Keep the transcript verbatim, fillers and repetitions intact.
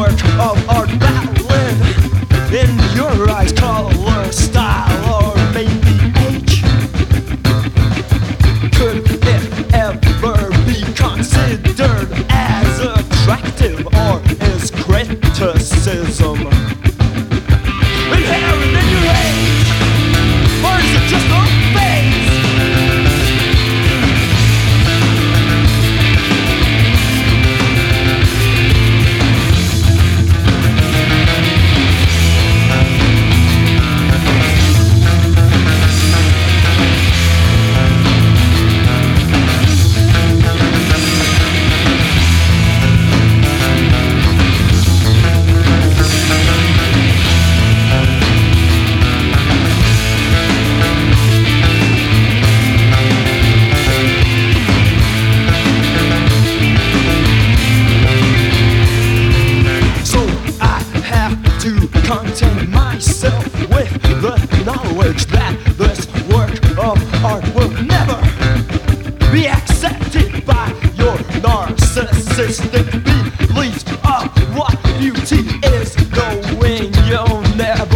work of art battling in your eyes, color, style, or maybe age? Could it ever be considered as attractive, or is criticism inherent in your age? Or is it just a phase? Content myself with the knowledge that this work of art will never be accepted by your narcissistic beliefs of what beauty is, knowing you'll never